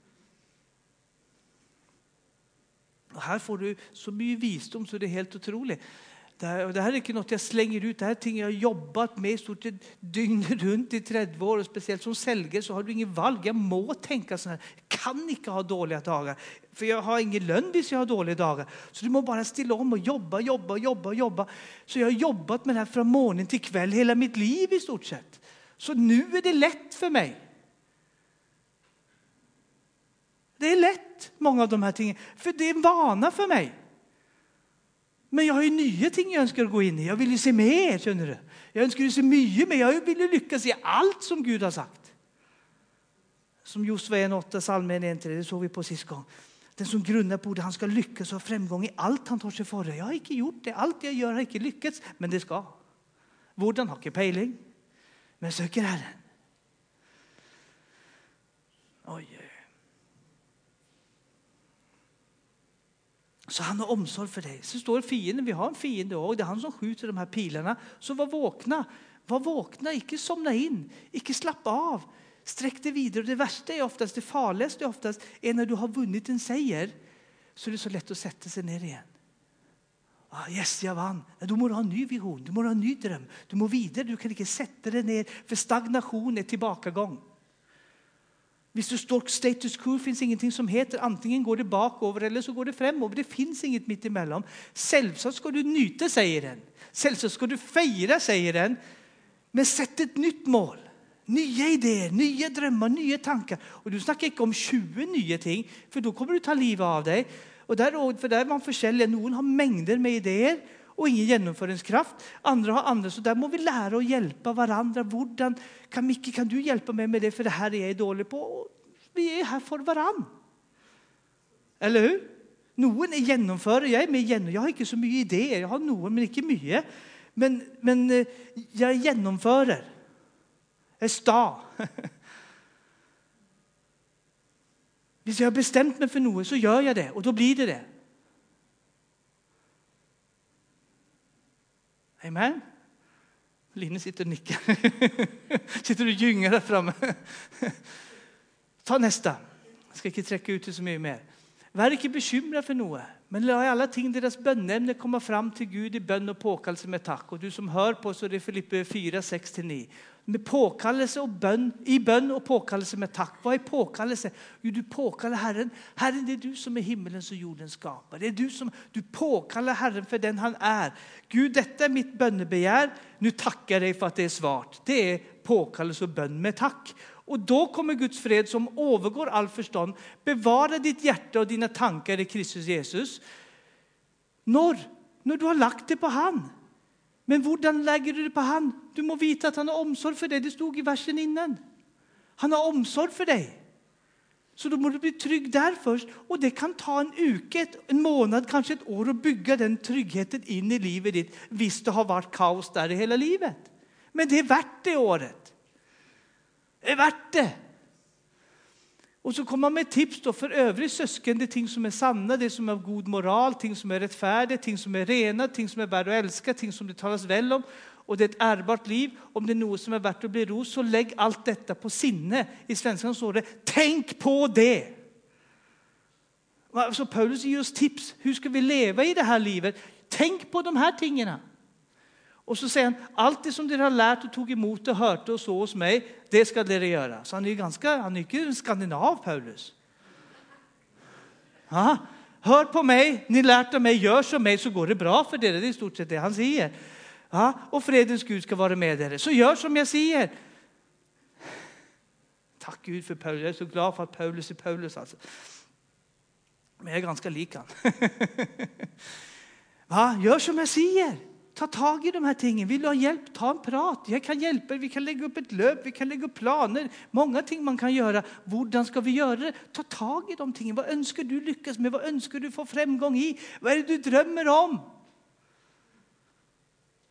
Och här får du så mycket visdom så det är helt otroligt. Det här är inte något jag slänger ut. Det här är ting jag har jobbat med i stort sett dygnet runt i 30 år. Och speciellt som säljare så har du ingen valg. Jag må tänka så här. Jag kan inte ha dåliga dagar. För jag har ingen lön hvis jag har dåliga dagar. Så du må bara stilla om och jobba. Så jag har jobbat med det här från morgon till kväll hela mitt liv i stort sett. Så nu är det lätt för mig. Det är lätt, många av de här tingen. För det är en vana för mig. Men jag har ju nya ting jag önskar gå in i. Jag vill ju se mer, känner du. Jag önskar ju se mycket mer. Jag vill ju lyckas i allt som Gud har sagt. Som Josua 1:8, Salmen 1:3, det såg vi på sist gång. Den som grundar på det, han ska lyckas och ha framgång i allt han tar sig för det. Jag har inte gjort det. Allt jag gör har inte lyckats, men det ska. Hvordan har inte pejling. Men jag söker Herren. Oj. Så han har omsorg för dig. Så står fienden, vi har en fiende också. Det är han som skjuter de här pilarna. Så var vakna, inte somna in. Inte slappa av. Sträck dig vidare. Det värsta är oftast, det farligaste är oftast, är när du har vunnit en seger. Så är det så lätt att sätta sig ner igen. Yes, jag vann. Du må ha en ny vision. Du må ha en ny dröm. Du må vidare. Du kan inte sätta dig ner. För stagnation är tillbakagång. Hvis du står status quo finns ingenting som heter antingen går det bakover eller så går det fremover. Det finns inget mitt emellan. Selvsagt ska du nyta segern. Selvsagt ska du fejra segern. Men sätt ett nytt mål. Nya idéer, nya drömmar, nya tankar. Och du snackar inte om 20 nya ting. För då kommer du ta livet av dig. Och där är man forskjellig. Någon har mängder med idéer. Och ingen genomföringskraft. Andra har andra. Så där må vi lära och hjälpa varandra. Hvordan kan du hjälpa mig med det? För det här är jag dålig på. Och vi är här för varann. Eller hur? Någon är genomförare. Jag är med genom. Jag har inte så mycket idéer. Jag har någon men inte mycket. Men jag är genomförare. Jag är sta. Hvis jag har bestämt mig för något så gör jag det. Och då blir det. Amen. Line sitter och nickar. Sitter du gyngar där framme. Ta nästa. Jag ska inte träcka ut det så mycket mer. Var inte bekymrad för något. Men låt alla ting deras bönämne komma fram till Gud i bön och påkallelse med tack. Och du som hör på så det är Filippe 4, 6-9. Med påkallelse och bön, i bön och påkallelse med tack. Vad är påkallelse? Jo, du påkallar Herren. Herren, det är du som är himmelens och jordens skapare. Det är du påkallar Herren för den han är. Gud, detta är mitt bönebegär. Nu tackar jag dig för att det är svart. Det är påkallelse och bön med tack. Och då kommer Guds fred som övergår all förstånd. Bevara ditt hjärta och dina tankar i Kristus Jesus. När du har lagt det på han. Men hvordan lägger du det på han? Du må veta att han har omsorg för dig. Det stod i versen innan. Han har omsorg för dig. Så då må du bli trygg där först. Och det kan ta en uke, en månad, kanske ett år att bygga den tryggheten in i livet ditt. Visst det har varit kaos där i hela livet. Men det är värt det året. Det är värt det. Och så kommer man med tips då för övriga sösken. Det är ting som är sanna, det som är av god moral, ting som är rättfärdiga, ting som är rena, ting som är värd att älska, ting som det talas väl om. Och det är ett ärbart liv. Om det är något som är värt att bli ros så lägg allt detta på sinne. I svenskan står det, tänk på det. Så Paulus ger oss tips. Hur ska vi leva i det här livet? Tänk på de här tingarna. Och så säger han, allt det som ni har lärt och tog emot och hört och så hos mig, det ska ni göra. Så han är inte en skandinav, Paulus. Ja, hör på mig, ni lärt av mig, gör som mig så går det bra för er. Det är i stort sett det han säger. Ja, och fredens Gud ska vara med er. Så gör som jag säger. Tack Gud för Paulus. Jag är så glad för att Paulus är Paulus. Alltså. Men jag är ganska lik han. Ja, gör som jag säger. Ta tag i de här tingen. Vill du ha hjälp? Ta en prat. Jag kan hjälpa. Vi kan lägga upp ett löp. Vi kan lägga upp planer. Många ting man kan göra. Hvordan ska vi göra det? Ta tag i de tingen. Vad önskar du lyckas med? Vad önskar du få framgång i? Vad är det du drömmer om?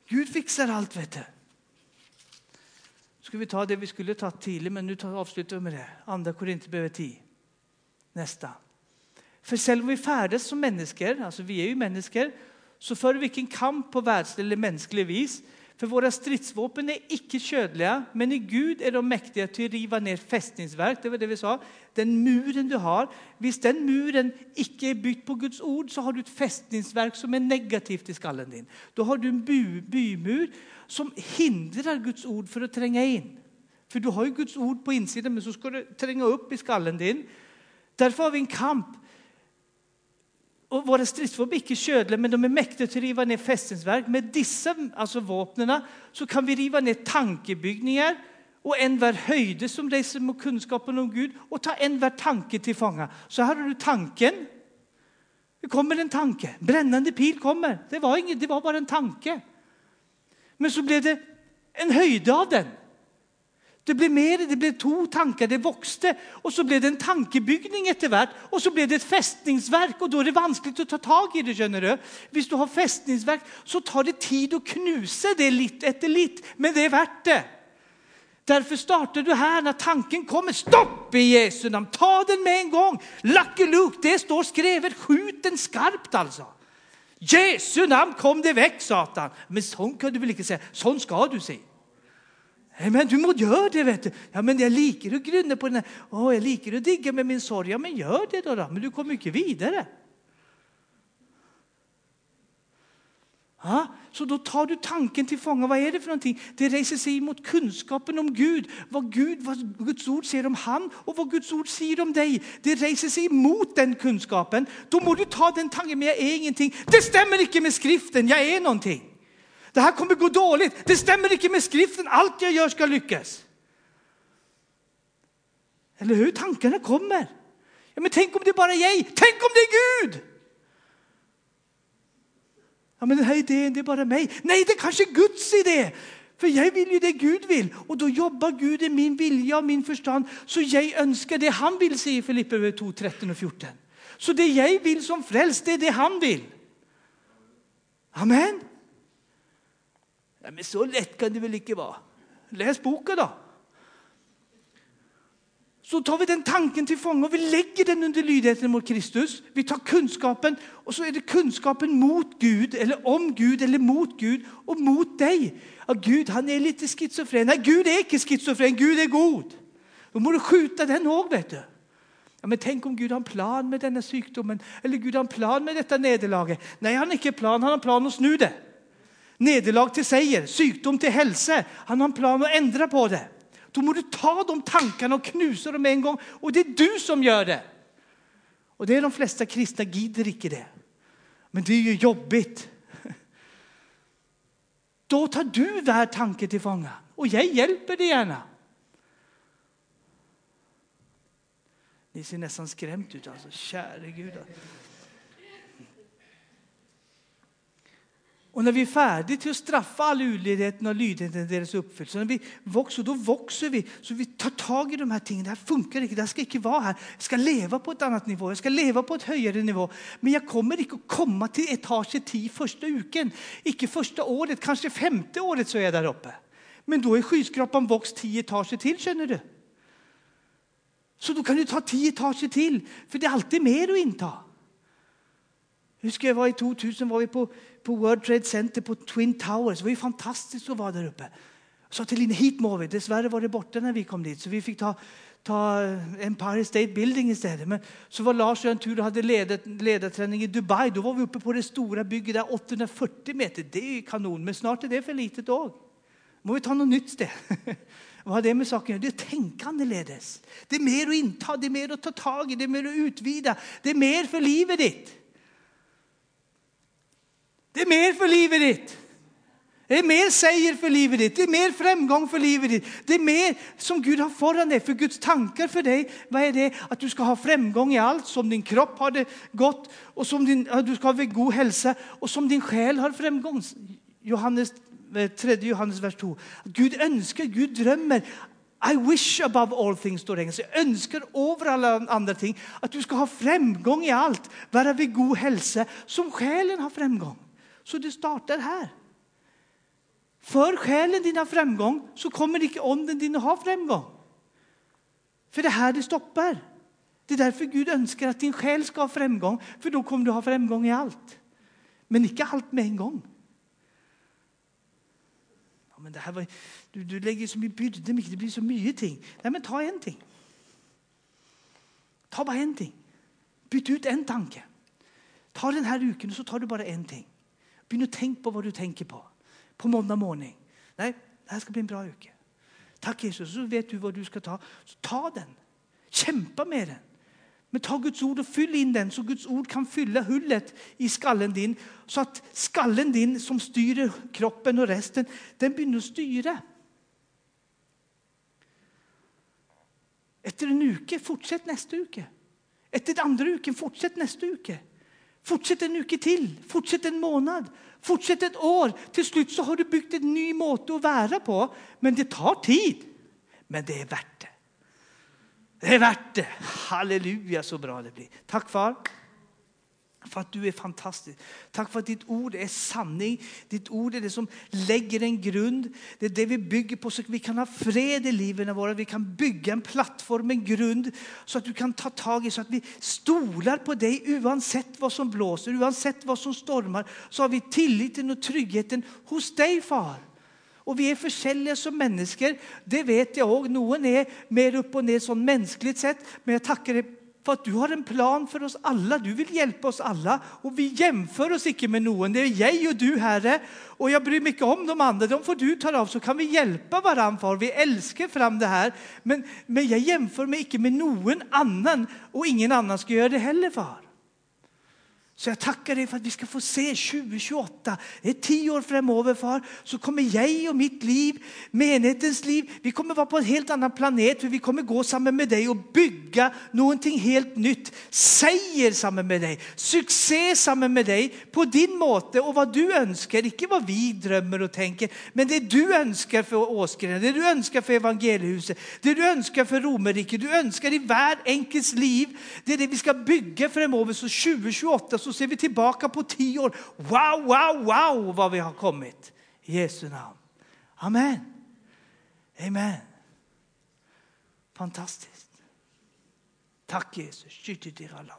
Gud fixar allt, vet du. Ska vi ta det vi skulle ta tidligt, men nu avslutar vi med det. Andra Korinthierbrevet 10. Nästa. För selv om vi färdas som mennesker, alltså vi är ju mennesker, så för vi ikke en kamp på världslig eller mänsklig vis. För våra stridsvåpen är ikke kjødelige, men i Gud är de mäktiga till att riva ner fästningsverk. Det var det vi sa. Den muren du har, hvis den muren ikke är byggt på Guds ord, så har du ett fästningsverk som är negativt i skallen din. Då har du en bymur som hindrar Guds ord för att tränga in. För du har ju Guds ord på insidan, men så ska du tränga upp i skallen din. Därför har vi en kamp. Och våra stridsvåpen är inte kjødelige, men de är mäktiga till att riva ner fästningsverk. Med dessa, alltså vapnena, så kan vi riva ner tankebyggningar och enhver höjde som reser mot kunskapen om Gud och ta enhver tanke till fånga. Så här har du tanken. Det kommer en tanke. Brännande pil kommer. Det var bara en tanke. Men så blev det en höjde av den. Det blev mer, det blev 2 tankar, det växte. Och så blev det en tankebygning efterhvert. Och så blev det ett fästningsverk. Och då är det vanskligt att ta tag i det, känner du. Hvis du har fästningsverk så tar det tid att knusa det lite efter lite. Men det är värt det. Därför startar du här när tanken kommer. Stopp i Jesu namn. Ta den med en gång. Lucky Luke, det står skrevet. Skjut den skarpt alltså. Jesu namn, kom det väck, Satan. Men sån kan du väl inte säga. Sån ska du säga. Men du må göra det, vet du. Ja, men jag liker att grunna på den här. Jag liker att digga med min sorg. Ja, men gör det då. Men du kommer inte vidare. Ja, så då tar du tanken till fånga. Vad är det för någonting? Det reser sig mot kunskapen om Gud. Vad Guds ord säger om han och vad Guds ord säger om dig. Det reser sig mot den kunskapen. Då må du ta den tanken, men jag är ingenting. Det stämmer inte med skriften. Jag är någonting. Det här kommer gå dåligt. Det stämmer inte med skriften. Allt jag gör ska lyckas. Eller hur tankarna kommer. Ja, men tänk om det bara är jag. Tänk om det är Gud. Ja, men den här idén, det är bara mig. Nej, det är kanske Guds idé. För jag vill ju det Gud vill. Och då jobbar Gud i min vilja och min förstånd. Så jag önskar det han vill, säga i Filipperbrevet 2, 13 och 14. Så det jag vill som frälst, det är det han vill. Amen. Ja, men så lätt kan det väl inte vara. Läs boken då. Så tar vi den tanken till fånga och vi lägger den under lydigheten mot Kristus. Vi tar kunskapen och så är det kunskapen mot Gud eller om Gud eller mot Gud och mot dig. Ja, Gud, han är lite schizofren. Nej, Gud är inte schizofren. Gud är god. Då må du skjuta den också, vet du. Ja, men tänk om Gud har en plan med denna sjukdomen. Eller Gud har en plan med detta nederlag. Nej, han har inte plan. Han har en plan att snu det. Nederlag till seger, sjukdom till hälsa. Han har en plan att ändra på det. Då må du ta de tankarna och knusa dem en gång. Och det är du som gör det. Och det är de flesta kristna gider inte det. Men det är ju jobbigt. Då tar du hver tanke till fånga. Och jag hjälper dig gärna. Ni ser nästan skrämt ut alltså. Käre Gud. Och när vi är färdiga till att straffa all ulydigheten och lydigheten deras uppfyllelse, när vi växer, då växer vi. Så vi tar tag i de här tingen. Det här funkar inte, det här ska inte vara här. Jag ska leva på ett annat nivå, jag ska leva på ett högre nivå. Men jag kommer inte att komma till etage 10 första uken. Inte första året, kanske 5:e året så är jag där uppe. Men då är skyskrapan växt 10 etage till, känner du. Så då kan du ta 10 etage till, för det är alltid mer att inta. Hur ska jag vara i 2000 var vi på World Trade Center på Twin Towers. Det var ju fantastiskt att vara där uppe. Jag sa till Line, hit må vi. Dessvärre var det borta när vi kom dit. Så vi fick ta Empire State Building istället. Men så var Lars och en tur och hade ledarträning i Dubai. Då var vi uppe på det stora bygget där 840 meter. Det är kanon, men snart är det för litet dag. Må vi ta något nytt sted. Vad har det med saken? Det är tänkande ledes. Det är mer att inta, det är mer att ta tag i, det är mer att utvida. Det är mer för livet ditt. Det är mer för livet ditt. Det är mer seger för livet ditt. Det är mer framgång för livet ditt. Det är mer som Gud har föran dig. För Guds tankar för dig, vad är det? Att du ska ha framgång i allt. Som din kropp har det gott. Och som du ska ha god hälsa. Och som din själ har framgång. 3 Johannes vers 2. Gud önskar, Gud drömmer. I wish above all things, står det engelska. Jag önskar över alla andra ting. Att du ska ha framgång i allt. Vara vid god hälsa. Som själen har framgång. Så det startar här. För själen din har framgång så kommer inte ånden din att ha framgång. För det här det stoppar. Det är därför Gud önskar att din själ ska ha framgång. För då kommer du ha framgång i allt. Men inte allt med en gång. Ja, men det här var, du lägger så mycket byrde, det blir så mycket ting. Nej, men ta en ting. Ta bara en ting. Byt ut en tanke. Ta den här uken och så tar du bara en ting. Begynn att tänka på vad du tänker på måndag morgon. Nej, det här ska bli en bra uke. Tack Jesus, så vet du vad du ska ta. Så ta den. Kämpa med den. Men ta Guds ord och fyll in den så Guds ord kan fylla hullet i skallen din. Så att skallen din som styr kroppen och resten, den börjar att styra. Efter en uke, fortsätt nästa uke. Efter andra uken, fortsätt nästa uke. Fortsätt en uke till. Fortsätt en månad. Fortsätt ett år. Till slut så har du byggt en ny måte att vara på. Men det tar tid. Men det är värt det. Det är värt det. Halleluja, så bra det blir. Tack far. För att du är fantastisk. Tack för att ditt ord är sanning. Ditt ord är det som lägger en grund. Det är det vi bygger på så att vi kan ha fred i livet våra. Vi kan bygga en plattform, en grund. Så att du kan ta tag i så att vi stolar på dig oavsett vad som blåser. Oavsett vad som stormar. Så har vi tilliten och tryggheten hos dig far. Och vi är forskjellige som mennesker. Det vet jag också. Någon är mer upp och ner sån mänskligt sätt. Men jag tackar dig för att du har en plan för oss alla. Du vill hjälpa oss alla. Och vi jämför oss inte med någon. Det är jag och du, Herre. Och jag bryr mig inte om de andra. De får du ta av så kan vi hjälpa varandra far. Vi älskar fram det här. Men jag jämför mig inte med någon annan. Och ingen annan ska göra det heller far. Så jag tackar dig för att vi ska få se 2028. Det är 10 år framöver far. Så kommer jag och mitt liv, menighetens liv. Vi kommer vara på en helt annan planet. För vi kommer gå samman med dig och bygga någonting helt nytt. Seger samman med dig. Succé samman med dig. På din måte och vad du önskar. Inte vad vi drömmer och tänker. Men det du önskar för Åsgren. Det du önskar för evangeliehuset. Det du önskar för Romerriket. Du önskar i var enkels liv. Det är det vi ska bygga framöver. Så 2028 så ser vi tillbaka på 10 år. Wow, wow, wow vad vi har kommit. I Jesu namn. Amen. Amen. Fantastiskt. Tack Jesus.